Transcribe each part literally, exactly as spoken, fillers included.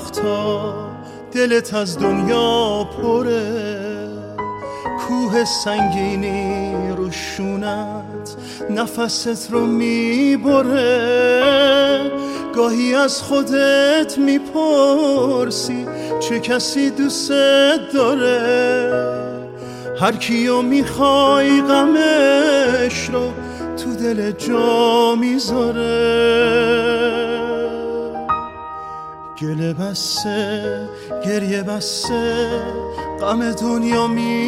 وقتا دلت از دنیا پره، کوه سنگینی رو شونت نفست رو میبره. گاهی از خودت میپرسی چه کسی دوست داره، هر کیو میخوای غمش رو تو دل جا میذاره. گله بسته گریه بسته غم دنیا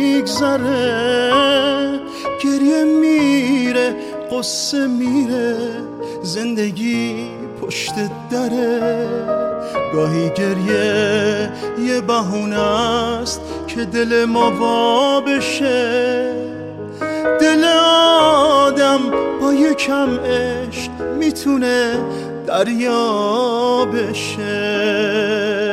میگذره، گریه میره قصه میره زندگی پشت دره. گاهی گریه یه بهونه است که دل ما وا بشه، دل آدم با یکم عشق میتونه دریا بشه.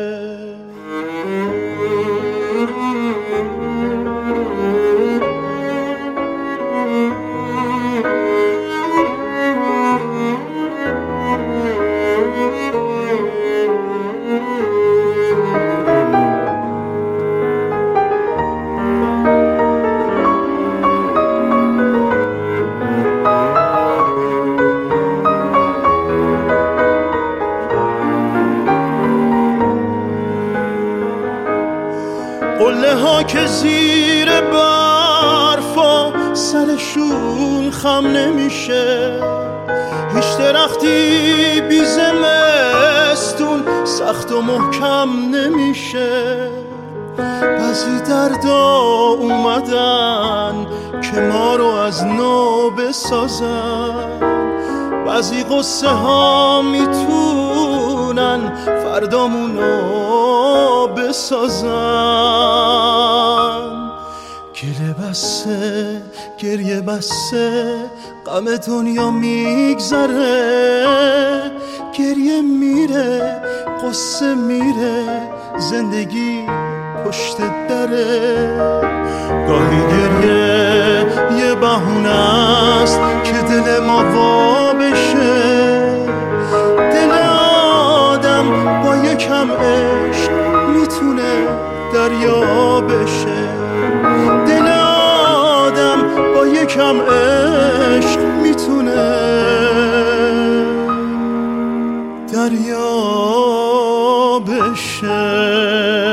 قله ها که زیر برفا سرشون خم نمیشه، هیچ درختی بی زمستون سخت و محکم نمیشه. بعضی دردا اومدن که ما رو از نو بسازن، بعضی قصه ها میتونن فردامونو بسازن. گله بسته گریه بسته غم دنیا میگذره، گریه میره قصه میره زندگی پشت دره. گاهی گریه یه بهونه است که دل ما وا بشه، دل آدم با یکم عشق میتونه دریا بشه، دل آدم با یکم عشق میتونه دریا بشه.